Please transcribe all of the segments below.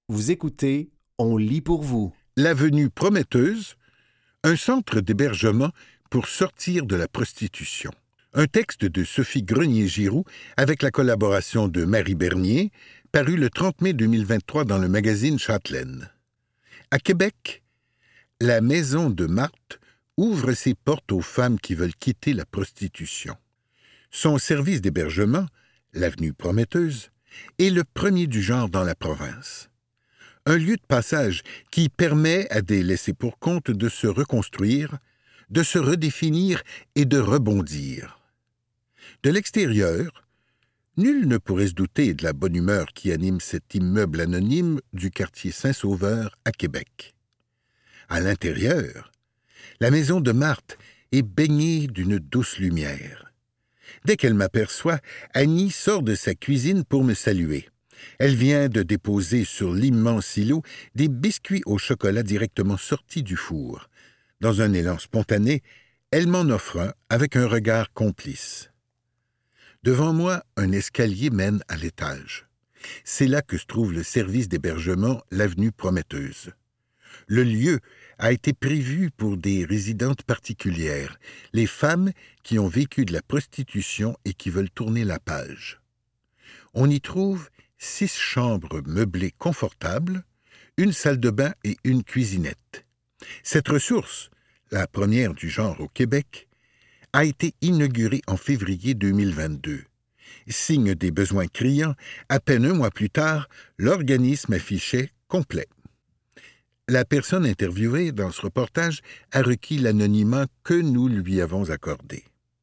Vous écoutez On lit pour vous. L'avenue Prometteuse, un centre d'hébergement pour sortir de la prostitution. Un texte de Sophie Grenier-Giroux avec la collaboration de Marie Bernier, paru le 30 mai 2023 dans le magazine Châtelaine. À Québec, la Maison de Marthe ouvre ses portes aux femmes qui veulent quitter la prostitution. Son service d'hébergement, l'avenue Prometteuse, est le premier du genre dans la province. Un lieu de passage qui permet à des laissés-pour-compte de se reconstruire, de se redéfinir et de rebondir. De l'extérieur, nul ne pourrait se douter de la bonne humeur qui anime cet immeuble anonyme du quartier Saint-Sauveur à Québec. À l'intérieur, la maison de Marthe est baignée d'une douce lumière. Dès qu'elle m'aperçoit, Annie sort de sa cuisine pour me saluer. Elle vient de déposer sur l'immense îlot des biscuits au chocolat directement sortis du four. Dans un élan spontané, elle m'en offre un avec un regard complice. Devant moi, un escalier mène à l'étage. C'est là que se trouve le service d'hébergement, l'avenue Prometteuse. Le lieu a été prévu pour des résidentes particulières, les femmes qui ont vécu de la prostitution et qui veulent tourner la page. On y trouve 6 chambres meublées confortables, une salle de bain et une cuisinette. Cette ressource, la première du genre au Québec, a été inaugurée en février 2022. Signe des besoins criants, à peine un mois plus tard, l'organisme affichait complet. La personne interviewée dans ce reportage a requis l'anonymat que nous lui avons accordé.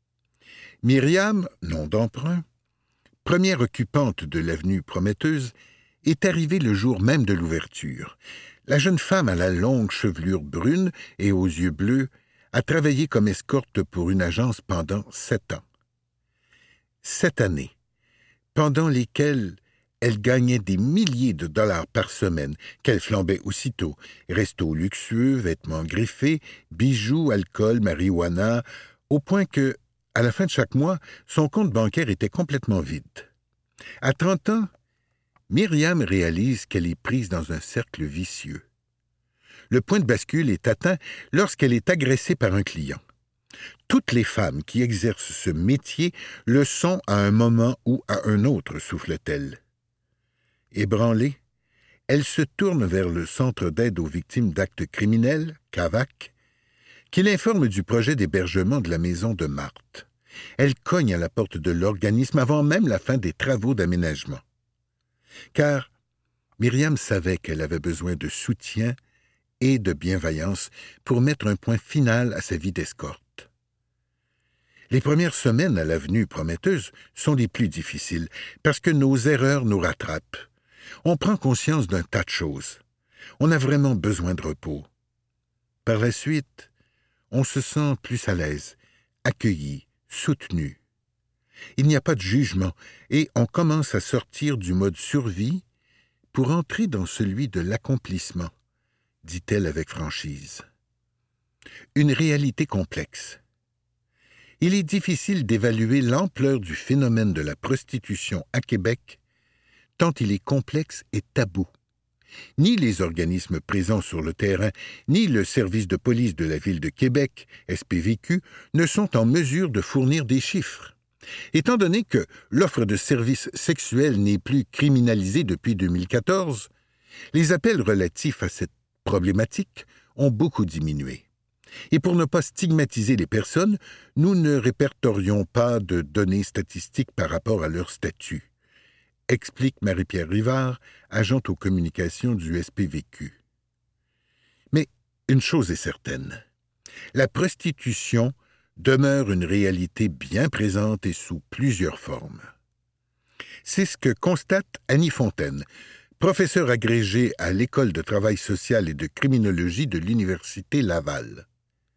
Myriam, nom d'emprunt, première occupante de l'avenue Prometteuse, est arrivée le jour même de l'ouverture. La jeune femme à la longue chevelure brune et aux yeux bleus a travaillé comme escorte pour une agence pendant 7 ans. 7 années, pendant lesquelles elle gagnait des milliers de dollars par semaine, qu'elle flambait aussitôt. Restos luxueux, vêtements griffés, bijoux, alcool, marijuana, au point que, à la fin de chaque mois, son compte bancaire était complètement vide. À 30 ans, Myriam réalise qu'elle est prise dans un cercle vicieux. Le point de bascule est atteint lorsqu'elle est agressée par un client. Toutes les femmes qui exercent ce métier le sont à un moment ou à un autre, souffle-t-elle. Ébranlée, elle se tourne vers le Centre d'aide aux victimes d'actes criminels, CAVAC, qui l'informe du projet d'hébergement de la maison de Marthe. Elle cogne à la porte de l'organisme avant même la fin des travaux d'aménagement. Car Myriam savait qu'elle avait besoin de soutien et de bienveillance pour mettre un point final à sa vie d'escorte. Les premières semaines à l'avenue Prometteuse sont les plus difficiles parce que nos erreurs nous rattrapent. On prend conscience d'un tas de choses. On a vraiment besoin de repos. Par la suite, on se sent plus à l'aise, accueilli, soutenu. Il n'y a pas de jugement et on commence à sortir du mode survie pour entrer dans celui de l'accomplissement, dit-elle avec franchise. Une réalité complexe. Il est difficile d'évaluer l'ampleur du phénomène de la prostitution à Québec, tant il est complexe et tabou. Ni les organismes présents sur le terrain, ni le service de police de la Ville de Québec, SPVQ, ne sont en mesure de fournir des chiffres. Étant donné que l'offre de services sexuels n'est plus criminalisée depuis 2014, les appels relatifs à cette problématique ont beaucoup diminué. Et pour ne pas stigmatiser les personnes, nous ne répertorions pas de données statistiques par rapport à leur statut, explique Marie-Pierre Rivard, agente aux communications du SPVQ. Mais une chose est certaine, la prostitution demeure une réalité bien présente et sous plusieurs formes. C'est ce que constate Annie Fontaine, professeure agrégée à l'École de travail social et de criminologie de l'Université Laval.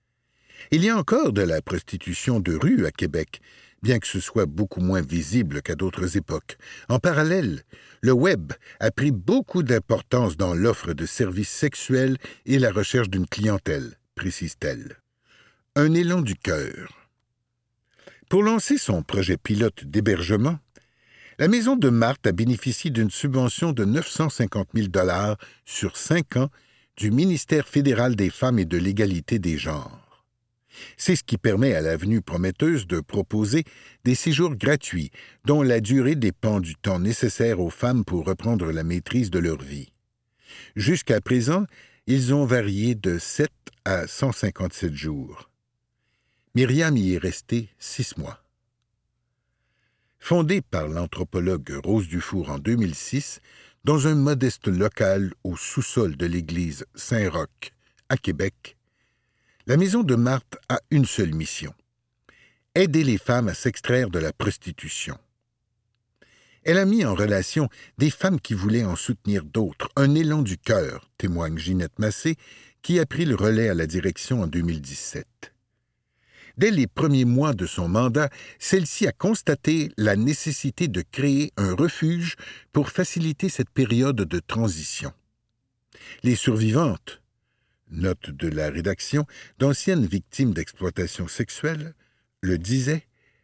Il y a encore de la prostitution de rue à Québec, bien que ce soit beaucoup moins visible qu'à d'autres époques. En parallèle, le web a pris beaucoup d'importance dans l'offre de services sexuels et la recherche d'une clientèle, précise-t-elle. Un élan du cœur. Pour lancer son projet pilote d'hébergement, La maison de Marthe a bénéficié d'une subvention de 950 000 $ sur 5 ans du ministère fédéral des femmes et de l'égalité des genres. C'est ce qui permet à l'Avenue Prometteuse de proposer des séjours gratuits dont la durée dépend du temps nécessaire aux femmes pour reprendre la maîtrise de leur vie. Jusqu'à présent, ils ont varié de 7 à 157 jours. Myriam y est restée 6 mois. Fondée par l'anthropologue Rose Dufour en 2006, dans un modeste local au sous-sol de l'église Saint-Roch, à Québec, la maison de Marthe a une seule mission: aider les femmes à s'extraire de la prostitution. Elle a mis en relation des femmes qui voulaient en soutenir d'autres, un élan du cœur, témoigne Ginette Massé, qui a pris le relais à la direction en 2017. Dès les premiers mois de son mandat, celle-ci a constaté la nécessité de créer un refuge pour faciliter cette période de transition. Les survivantes, note de la rédaction, d'anciennes victimes d'exploitation sexuelle, le disaient,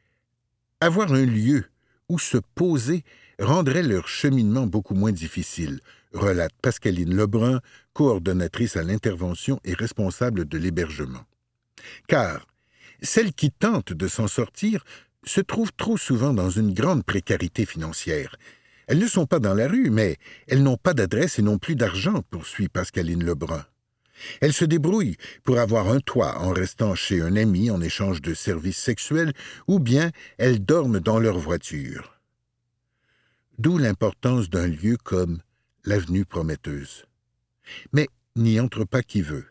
avoir un lieu où se poser rendrait leur cheminement beaucoup moins difficile, relate Pascaline Lebrun, coordonnatrice à l'intervention et responsable de l'hébergement. Car celles qui tentent de s'en sortir se trouvent trop souvent dans une grande précarité financière. Elles ne sont pas dans la rue, mais elles n'ont pas d'adresse et non plus d'argent, poursuit Pascaline Lebrun. Elles se débrouillent pour avoir un toit en restant chez un ami en échange de services sexuels, ou bien elles dorment dans leur voiture. D'où l'importance d'un lieu comme l'Avenue Prometteuse. Mais n'y entre pas qui veut.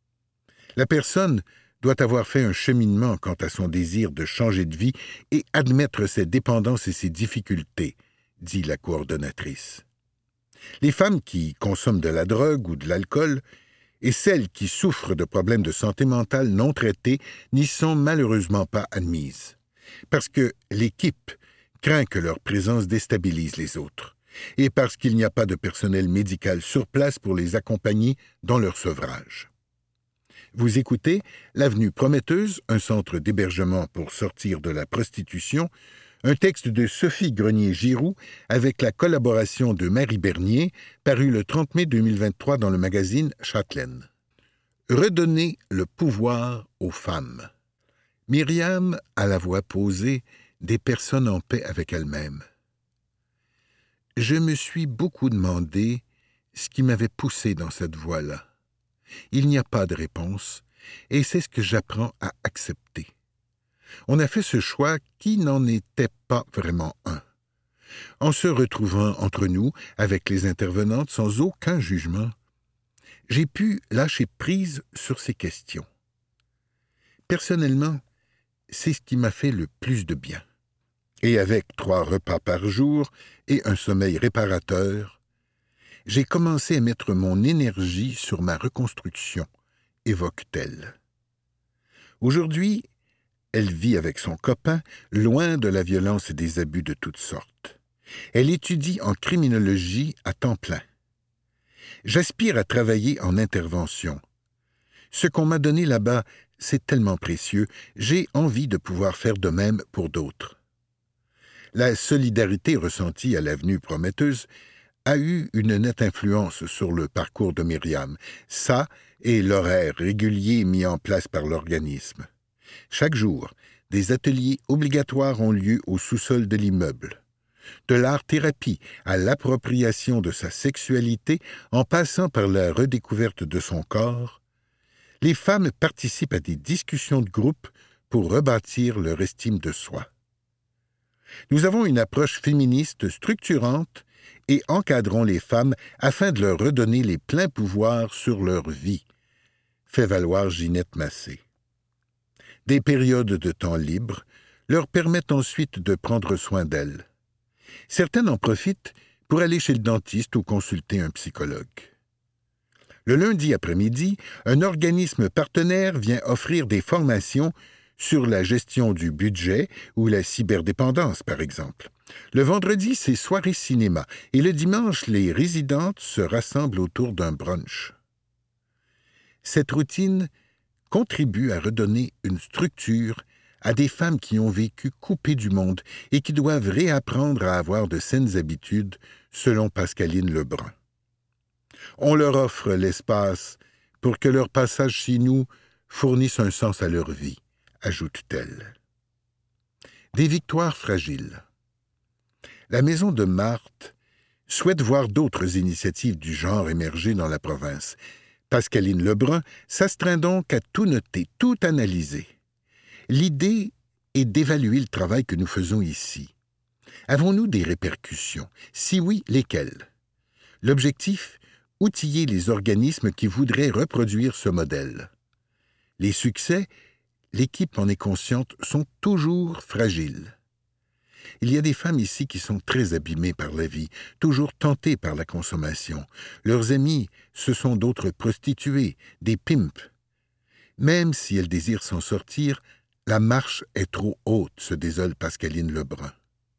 La personne doit avoir fait un cheminement quant à son désir de changer de vie et admettre ses dépendances et ses difficultés, dit la coordonnatrice. Les femmes qui consomment de la drogue ou de l'alcool et celles qui souffrent de problèmes de santé mentale non traités n'y sont malheureusement pas admises, parce que l'équipe craint que leur présence déstabilise les autres, et parce qu'il n'y a pas de personnel médical sur place pour les accompagner dans leur sevrage. Vous écoutez l'Avenue Prometteuse, un centre d'hébergement pour sortir de la prostitution, un texte de Sophie Grenier-Giroux avec la collaboration de Marie Bernier, paru le 30 mai 2023 dans le magazine Châtelaine. Redonner le pouvoir aux femmes. Myriam a la voix posée des personnes en paix avec elles-mêmes. Je me suis beaucoup demandé ce qui m'avait poussé dans cette voie-là. Il n'y a pas de réponse, et c'est ce que j'apprends à accepter. On a fait ce choix qui n'en était pas vraiment un. En se retrouvant entre nous, avec les intervenantes, sans aucun jugement, j'ai pu lâcher prise sur ces questions. Personnellement, c'est ce qui m'a fait le plus de bien. Et avec 3 repas par jour et un sommeil réparateur, j'ai commencé à mettre mon énergie sur ma reconstruction, évoque-t-elle. Aujourd'hui, elle vit avec son copain, loin de la violence et des abus de toutes sortes. Elle étudie en criminologie à temps plein. J'aspire à travailler en intervention. Ce qu'on m'a donné là-bas, c'est tellement précieux, j'ai envie de pouvoir faire de même pour d'autres. La solidarité ressentie à l'Avenue Prometteuse a eu une nette influence sur le parcours de Myriam, ça et l'horaire régulier mis en place par l'organisme. Chaque jour, des ateliers obligatoires ont lieu au sous-sol de l'immeuble. De l'art-thérapie à l'appropriation de sa sexualité, en passant par la redécouverte de son corps, les femmes participent à des discussions de groupe pour rebâtir leur estime de soi. Nous avons une approche féministe structurante et encadrons les femmes afin de leur redonner les pleins pouvoirs sur leur vie, fait valoir Ginette Massé. Des périodes de temps libre leur permettent ensuite de prendre soin d'elles. Certaines en profitent pour aller chez le dentiste ou consulter un psychologue. Le lundi après-midi, un organisme partenaire vient offrir des formations sur la gestion du budget ou la cyberdépendance, par exemple. Le vendredi, c'est soirée cinéma et le dimanche, les résidentes se rassemblent autour d'un brunch. Cette routine contribue à redonner une structure à des femmes qui ont vécu coupées du monde et qui doivent réapprendre à avoir de saines habitudes, selon Pascaline Lebrun. On leur offre l'espace pour que leur passage chez nous fournisse un sens à leur vie, ajoute-t-elle. Des victoires fragiles. La Maison de Marthe souhaite voir d'autres initiatives du genre émerger dans la province. Pascaline Lebrun s'astreint donc à tout noter, tout analyser. L'idée est d'évaluer le travail que nous faisons ici. Avons-nous des répercussions? Si oui, lesquelles? L'objectif, outiller les organismes qui voudraient reproduire ce modèle. Les succès, l'équipe en est consciente, sont toujours fragiles. Il y a des femmes ici qui sont très abîmées par la vie, toujours tentées par la consommation. Leurs amis, ce sont d'autres prostituées, des pimps. Même si elles désirent s'en sortir, la marche est trop haute, se désole Pascaline Lebrun.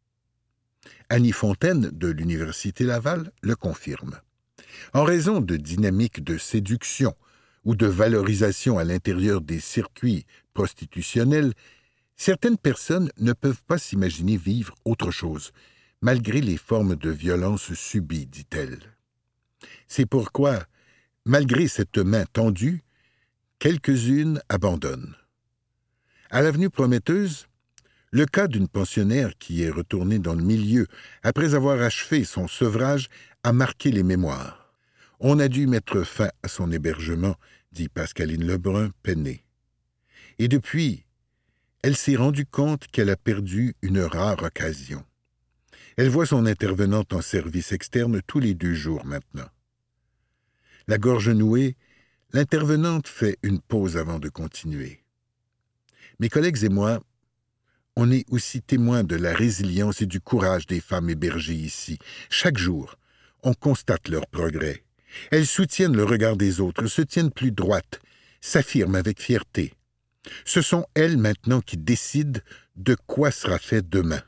Annie Fontaine, de l'Université Laval, le confirme. En raison de dynamiques de séduction ou de valorisation à l'intérieur des circuits prostitutionnels, certaines personnes ne peuvent pas s'imaginer vivre autre chose, malgré les formes de violence subies, dit-elle. C'est pourquoi, malgré cette main tendue, quelques-unes abandonnent. À l'avenue Prometteuse, le cas d'une pensionnaire qui est retournée dans le milieu après avoir achevé son sevrage a marqué les mémoires. On a dû mettre fin à son hébergement, dit Pascaline Lebrun, peinée. Et depuis, elle s'est rendue compte qu'elle a perdu une rare occasion. Elle voit son intervenante en service externe tous les 2 jours maintenant. La gorge nouée, l'intervenante fait une pause avant de continuer. Mes collègues et moi, on est aussi témoins de la résilience et du courage des femmes hébergées ici. Chaque jour, on constate leur progrès. Elles soutiennent le regard des autres, se tiennent plus droites, s'affirment avec fierté. Ce sont elles maintenant qui décident de quoi sera fait demain.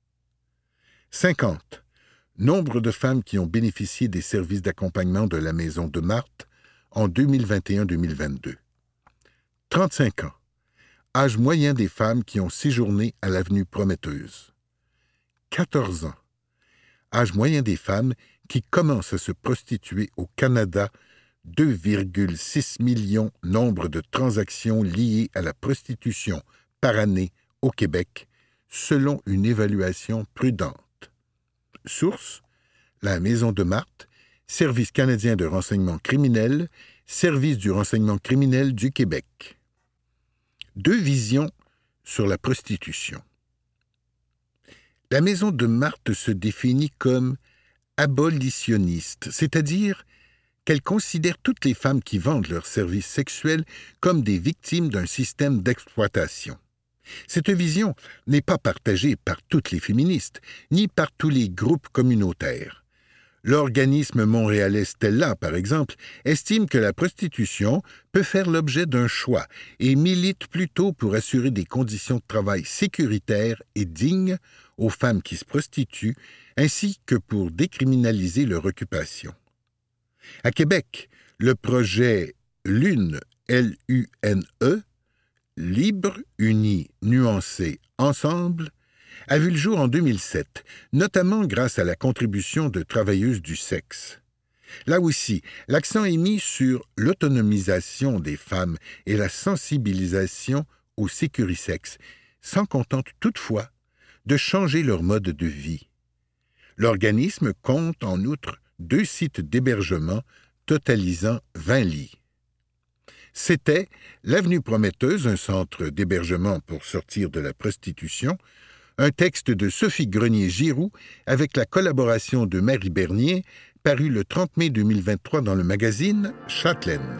50. Nombre de femmes qui ont bénéficié des services d'accompagnement de la Maison de Marthe en 2021-2022. 35 ans. Âge moyen des femmes qui ont séjourné à l'avenue Prometteuse. 14 ans. Âge moyen des femmes qui commencent à se prostituer au Canada, 2,6 millions nombre de transactions liées à la prostitution par année au Québec, selon une évaluation prudente. Source: la Maison de Marthe, Service canadien de renseignement criminel, Service du renseignement criminel du Québec. 2 visions sur la prostitution. La Maison de Marthe se définit comme abolitionniste, c'est-à-dire qu'elle considère toutes les femmes qui vendent leurs services sexuels comme des victimes d'un système d'exploitation. Cette vision n'est pas partagée par toutes les féministes, ni par tous les groupes communautaires. L'organisme montréalais Stella, par exemple, estime que la prostitution peut faire l'objet d'un choix et milite plutôt pour assurer des conditions de travail sécuritaires et dignes aux femmes qui se prostituent, ainsi que pour décriminaliser leur occupation. À Québec, le projet LUNE, L-U-N-E, Libre, Uni, Nuancé, Ensemble, a vu le jour en 2007, notamment grâce à la contribution de travailleuses du sexe. Là aussi, l'accent est mis sur l'autonomisation des femmes et la sensibilisation au sécurisexe, sans contente toutefois de changer leur mode de vie. L'organisme compte en outre 2 sites d'hébergement totalisant 20 lits. C'était l'Avenue Prometteuse, un centre d'hébergement pour sortir de la prostitution, un texte de Sophie Grenier-Giroux avec la collaboration de Marie Bernier, paru le 30 mai 2023 dans le magazine Châtelaine.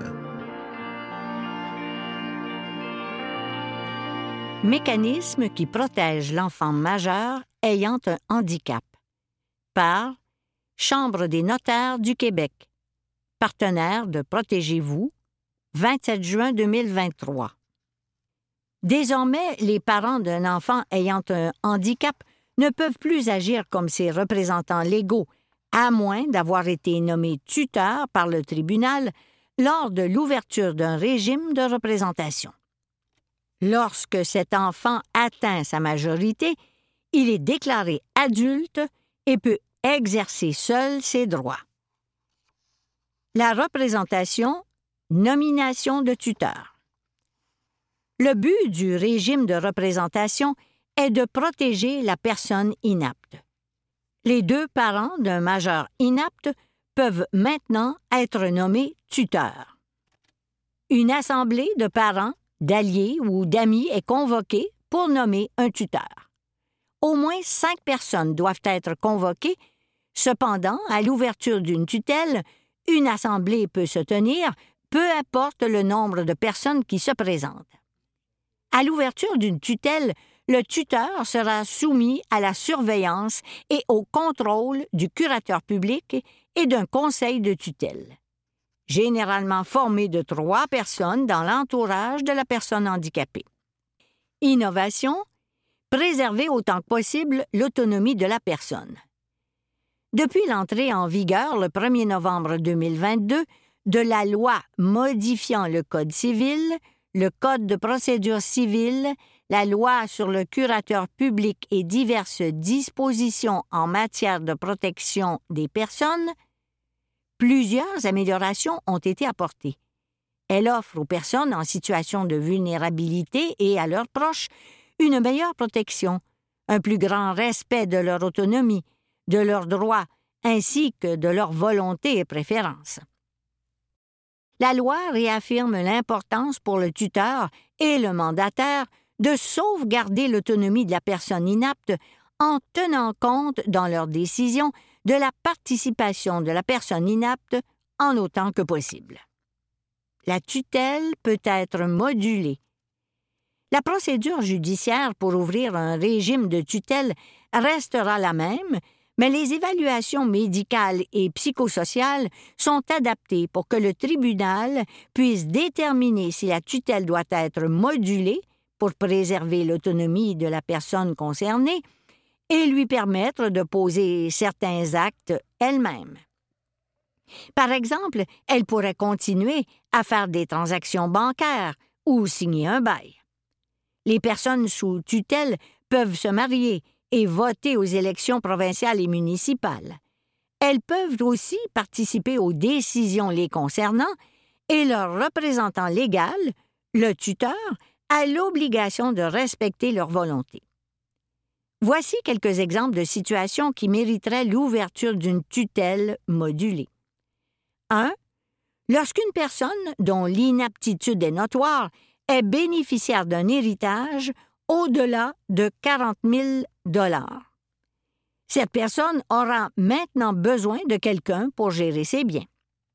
Mécanisme qui protège l'enfant majeur ayant un handicap. Par Chambre des notaires du Québec. Partenaire de Protégez-vous, 27 juin 2023. Désormais, les parents d'un enfant ayant un handicap ne peuvent plus agir comme ses représentants légaux, à moins d'avoir été nommés tuteurs par le tribunal lors de l'ouverture d'un régime de représentation. Lorsque cet enfant atteint sa majorité, il est déclaré adulte et peut exercer seul ses droits. La représentation, nomination de tuteur. Le but du régime de représentation est de protéger la personne inapte. Les deux parents d'un majeur inapte peuvent maintenant être nommés tuteurs. Une assemblée de parents, d'alliés ou d'amis est convoquée pour nommer un tuteur. Au moins 5 personnes doivent être convoquées. Cependant, à l'ouverture d'une tutelle, une assemblée peut se tenir, peu importe le nombre de personnes qui se présentent. À l'ouverture d'une tutelle, le tuteur sera soumis à la surveillance et au contrôle du curateur public et d'un conseil de tutelle, généralement formé de 3 personnes dans l'entourage de la personne handicapée. Innovation, préserver autant que possible l'autonomie de la personne. Depuis l'entrée en vigueur le 1er novembre 2022 de la loi modifiant le Code civil, le Code de procédure civile, la loi sur le curateur public et diverses dispositions en matière de protection des personnes, plusieurs améliorations ont été apportées. Elle offre aux personnes en situation de vulnérabilité et à leurs proches une meilleure protection, un plus grand respect de leur autonomie, de leurs droits, ainsi que de leur volonté et préférences. La loi réaffirme l'importance pour le tuteur et le mandataire de sauvegarder l'autonomie de la personne inapte en tenant compte dans leurs décisions de la participation de la personne inapte en autant que possible. La tutelle peut être modulée. La procédure judiciaire pour ouvrir un régime de tutelle restera la même, mais les évaluations médicales et psychosociales sont adaptées pour que le tribunal puisse déterminer si la tutelle doit être modulée pour préserver l'autonomie de la personne concernée et lui permettre de poser certains actes elle-même. Par exemple, elle pourrait continuer à faire des transactions bancaires ou signer un bail. Les personnes sous tutelle peuvent se marier et voter aux élections provinciales et municipales. Elles peuvent aussi participer aux décisions les concernant et leur représentant légal, le tuteur, a l'obligation de respecter leur volonté. Voici quelques exemples de situations qui mériteraient l'ouverture d'une tutelle modulée. 1. Lorsqu'une personne dont l'inaptitude est notoire est bénéficiaire d'un héritage au-delà de 40 000 $. Cette personne aura maintenant besoin de quelqu'un pour gérer ses biens.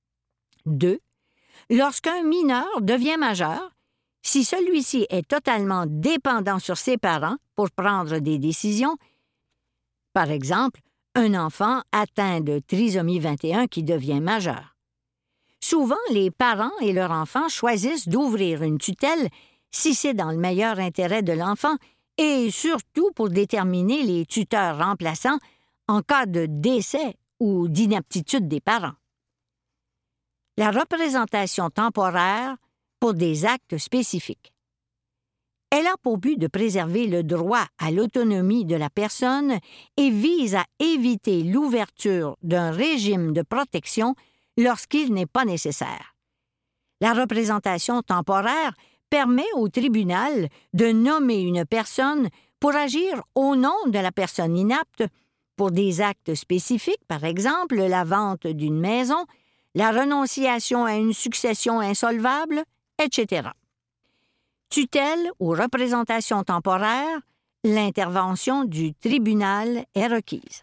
2. Lorsqu'un mineur devient majeur, si celui-ci est totalement dépendant sur ses parents pour prendre des décisions, par exemple, un enfant atteint de trisomie 21 qui devient majeur. Souvent, les parents et leur enfant choisissent d'ouvrir une tutelle si c'est dans le meilleur intérêt de l'enfant et surtout pour déterminer les tuteurs remplaçants en cas de décès ou d'inaptitude des parents. La représentation temporaire pour des actes spécifiques. Elle a pour but de préserver le droit à l'autonomie de la personne et vise à éviter l'ouverture d'un régime de protection lorsqu'il n'est pas nécessaire. La représentation temporaire permet au tribunal de nommer une personne pour agir au nom de la personne inapte pour des actes spécifiques, par exemple la vente d'une maison, la renonciation à une succession insolvable, etc. Tutelle ou représentation temporaire, l'intervention du tribunal est requise.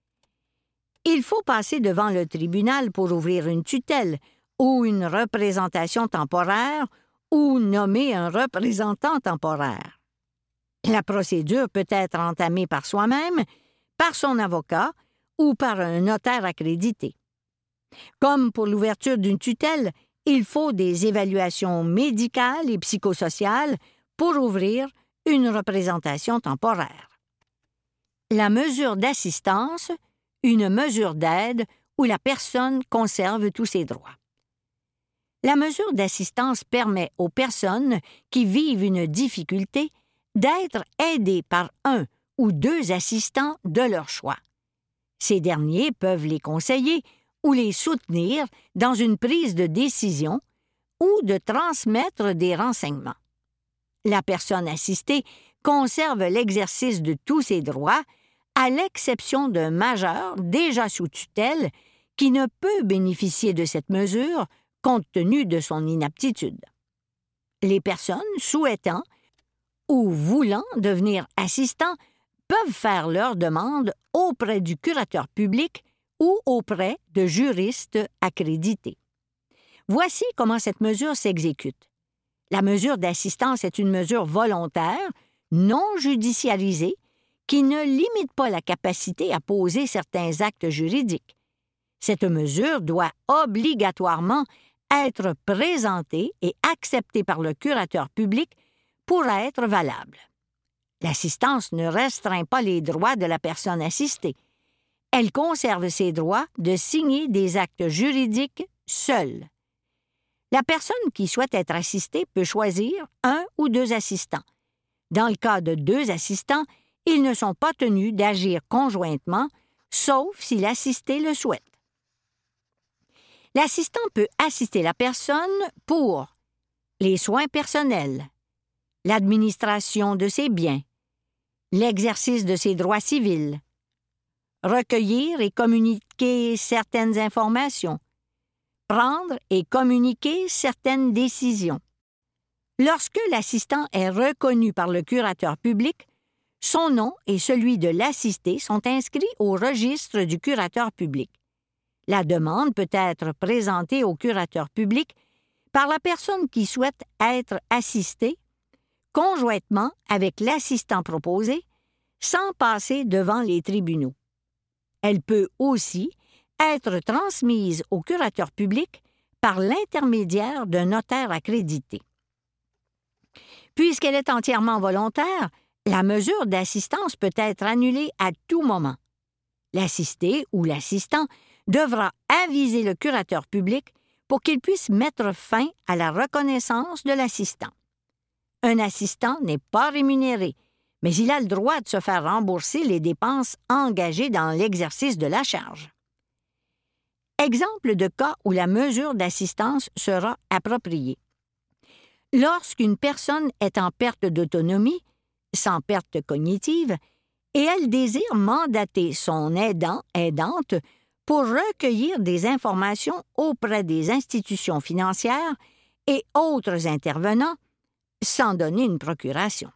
Il faut passer devant le tribunal pour ouvrir une tutelle ou une représentation temporaire ou nommer un représentant temporaire. La procédure peut être entamée par soi-même, par son avocat ou par un notaire accrédité. Comme pour l'ouverture d'une tutelle, il faut des évaluations médicales et psychosociales pour ouvrir une représentation temporaire. La mesure d'assistance, une mesure d'aide où la personne conserve tous ses droits. La mesure d'assistance permet aux personnes qui vivent une difficulté d'être aidées par un ou deux assistants de leur choix. Ces derniers peuvent les conseiller ou les soutenir dans une prise de décision ou de transmettre des renseignements. La personne assistée conserve l'exercice de tous ses droits, à l'exception d'un majeur déjà sous tutelle qui ne peut bénéficier de cette mesure compte tenu de son inaptitude. Les personnes souhaitant ou voulant devenir assistants peuvent faire leur demande auprès du curateur public ou auprès de juristes accrédités. Voici comment cette mesure s'exécute. La mesure d'assistance est une mesure volontaire, non judiciarisée, qui ne limite pas la capacité à poser certains actes juridiques. Cette mesure doit obligatoirement être présentée et acceptée par le curateur public pour être valable. L'assistance ne restreint pas les droits de la personne assistée. Elle conserve ses droits de signer des actes juridiques seule. La personne qui souhaite être assistée peut choisir un ou deux assistants. Dans le cas de deux assistants, ils ne sont pas tenus d'agir conjointement, sauf si l'assisté le souhaite. L'assistant peut assister la personne pour les soins personnels, l'administration de ses biens, l'exercice de ses droits civils, recueillir et communiquer certaines informations, prendre et communiquer certaines décisions. Lorsque l'assistant est reconnu par le curateur public, son nom et celui de l'assisté sont inscrits au registre du curateur public. La demande peut être présentée au curateur public par la personne qui souhaite être assistée, conjointement avec l'assistant proposé, sans passer devant les tribunaux. Elle peut aussi être transmise au curateur public par l'intermédiaire d'un notaire accrédité. Puisqu'elle est entièrement volontaire, la mesure d'assistance peut être annulée à tout moment. L'assisté ou l'assistant devra aviser le curateur public pour qu'il puisse mettre fin à la reconnaissance de l'assistant. Un assistant n'est pas rémunéré, mais il a le droit de se faire rembourser les dépenses engagées dans l'exercice de la charge. Exemple de cas où la mesure d'assistance sera appropriée. Lorsqu'une personne est en perte d'autonomie, sans perte cognitive, et elle désire mandater son aidant/aidante pour recueillir des informations auprès des institutions financières et autres intervenants sans donner une procuration.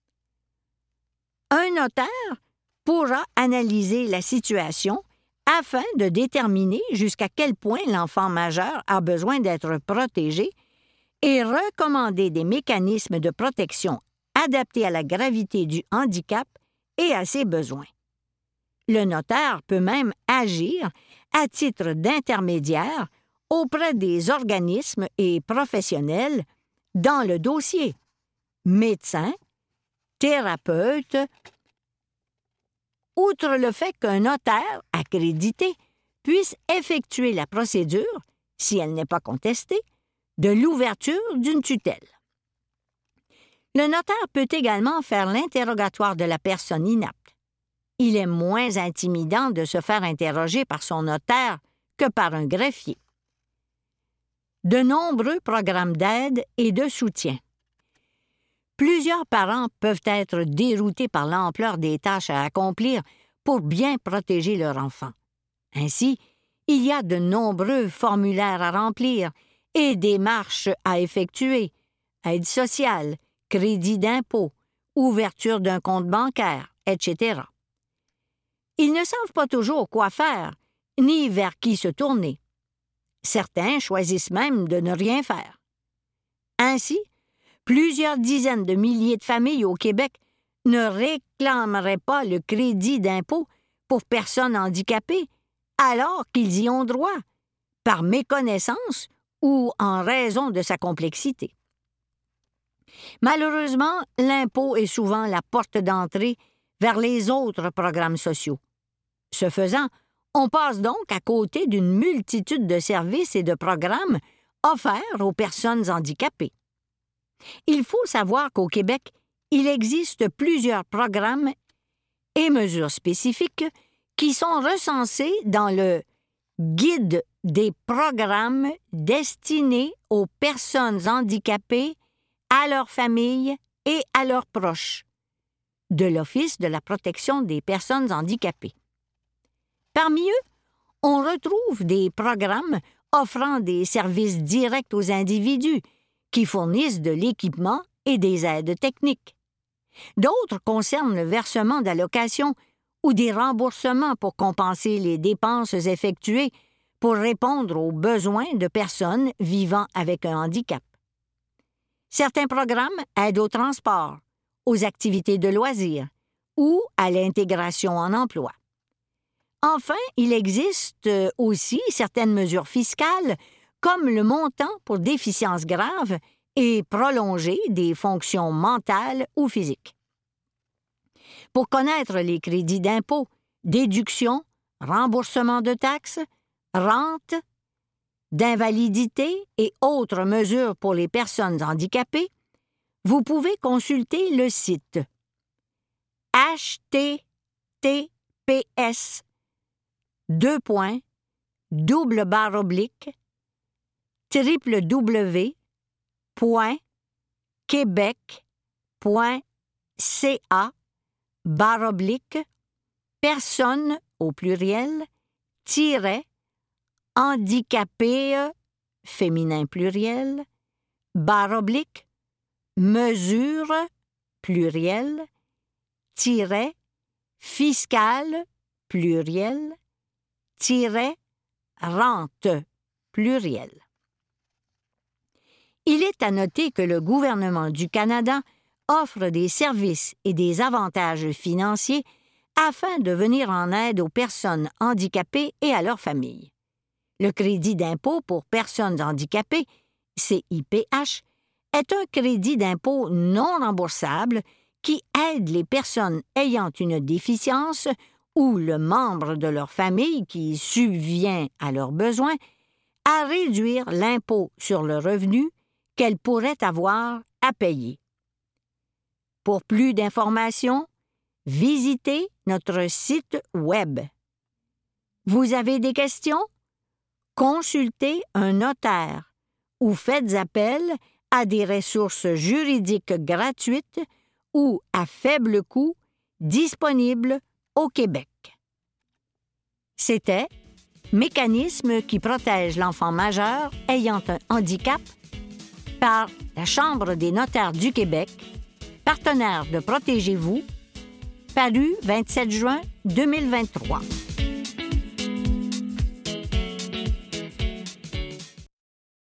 Un notaire pourra analyser la situation afin de déterminer jusqu'à quel point l'enfant majeur a besoin d'être protégé et recommander des mécanismes de protection adaptés à la gravité du handicap et à ses besoins. Le notaire peut même agir à titre d'intermédiaire auprès des organismes et professionnels dans le dossier médecin, thérapeute. Outre le fait qu'un notaire accrédité puisse effectuer la procédure, si elle n'est pas contestée, de l'ouverture d'une tutelle. Le notaire peut également faire l'interrogatoire de la personne inapte. Il est moins intimidant de se faire interroger par son notaire que par un greffier. De nombreux programmes d'aide et de soutien. Plusieurs parents peuvent être déroutés par l'ampleur des tâches à accomplir pour bien protéger leur enfant. Ainsi, il y a de nombreux formulaires à remplir et démarches à effectuer, aide sociale, crédit d'impôt, ouverture d'un compte bancaire, etc. Ils ne savent pas toujours quoi faire, ni vers qui se tourner. Certains choisissent même de ne rien faire. Ainsi, plusieurs dizaines de milliers de familles au Québec ne réclameraient pas le crédit d'impôt pour personnes handicapées alors qu'ils y ont droit, par méconnaissance ou en raison de sa complexité. Malheureusement, l'impôt est souvent la porte d'entrée vers les autres programmes sociaux. Ce faisant, on passe donc à côté d'une multitude de services et de programmes offerts aux personnes handicapées. Il faut savoir qu'au Québec, il existe plusieurs programmes et mesures spécifiques qui sont recensés dans le Guide des programmes destinés aux personnes handicapées, à leurs familles et à leurs proches, de l'Office de la protection des personnes handicapées. Parmi eux, on retrouve des programmes offrant des services directs aux individus qui fournissent de l'équipement et des aides techniques. D'autres concernent le versement d'allocations ou des remboursements pour compenser les dépenses effectuées pour répondre aux besoins de personnes vivant avec un handicap. Certains programmes aident au transport, aux activités de loisirs ou à l'intégration en emploi. Enfin, il existe aussi certaines mesures fiscales, comme le montant pour déficience grave et prolongée des fonctions mentales ou physiques. Pour connaître les crédits d'impôt, déductions, remboursements de taxes, rentes, d'invalidité et autres mesures pour les personnes handicapées, vous pouvez consulter le site www.quebec.ca/personnes au pluriel handicapé féminin pluriel /mesure pluriel fiscale pluriel rente pluriel. Il est à noter que le gouvernement du Canada offre des services et des avantages financiers afin de venir en aide aux personnes handicapées et à leurs familles. Le crédit d'impôt pour personnes handicapées, CIPH, est un crédit d'impôt non remboursable qui aide les personnes ayant une déficience ou le membre de leur famille qui subvient à leurs besoins à réduire l'impôt sur le revenu qu'elles pourraient avoir à payer. Pour plus d'informations, visitez notre site Web. Vous avez des questions? Consultez un notaire ou faites appel à des ressources juridiques gratuites ou à faible coût disponibles au Québec. C'était Mécanisme qui protège l'enfant majeur ayant un handicap par la Chambre des notaires du Québec, partenaire de Protégez-vous, paru 27 juin 2023.